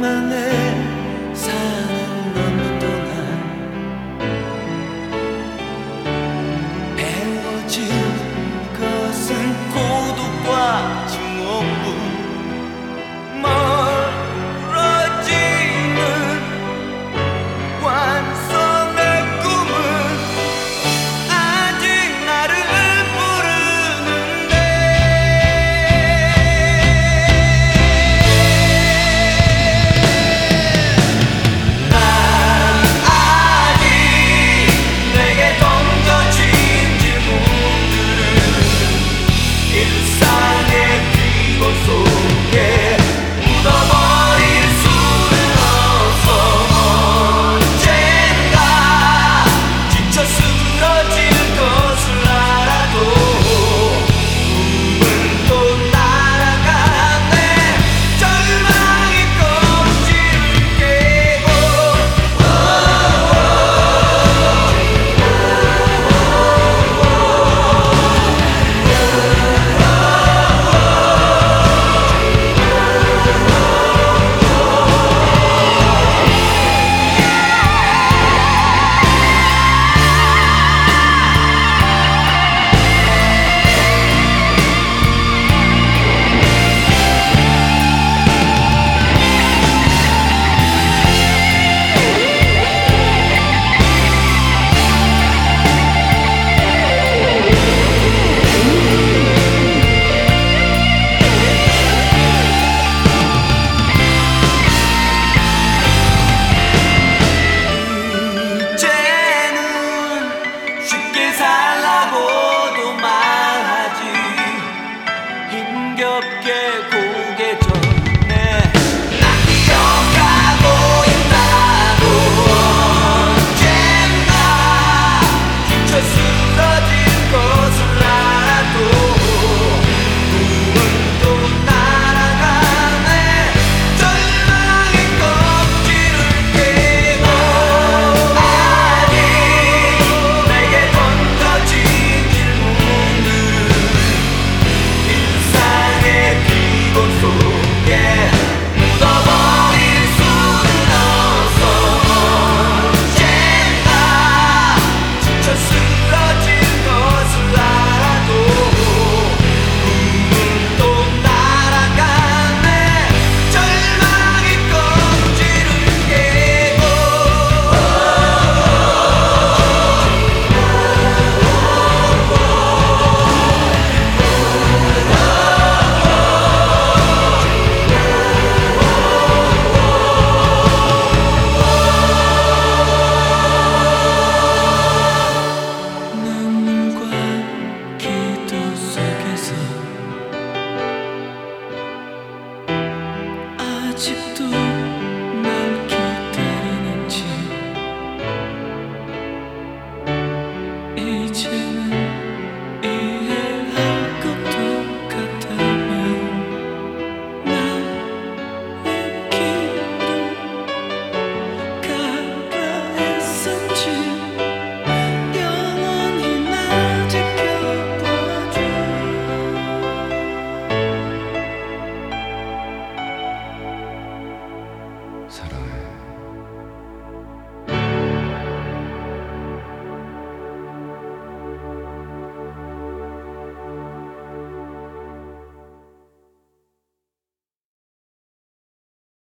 안에 사는 어느 동안 배워진 것은 고독과 증오뿐. 멀어지는 완성의 꿈은 아직 나를 부르는데. 난 아직 내게 던져진 질문들은 일상의 기본 속에 묻어버릴 수는 없어. 언젠가 지쳐 쓰러질 것을 알아도 꿈은 또 날아가네. 절망이 껍질을 깨고. 이제는 쉽게 살라고도 말하지. 힘겹게 고개 젓네. 난 기억하고 있다고. 언젠가 지쳐 쓰러질 것을 알아도 꿈은 또 날아가네. 절망의 껍질을 깨고. 아직 내게 던져진 질문들은 일상의 기본 속에 묻어버릴 수는 없어. 언젠가 지쳐 쓰러질 것을 알아도 꿈은 또 날아가네. 절망의 껍질을 깨고. 눈물과 기도 속에서 아직도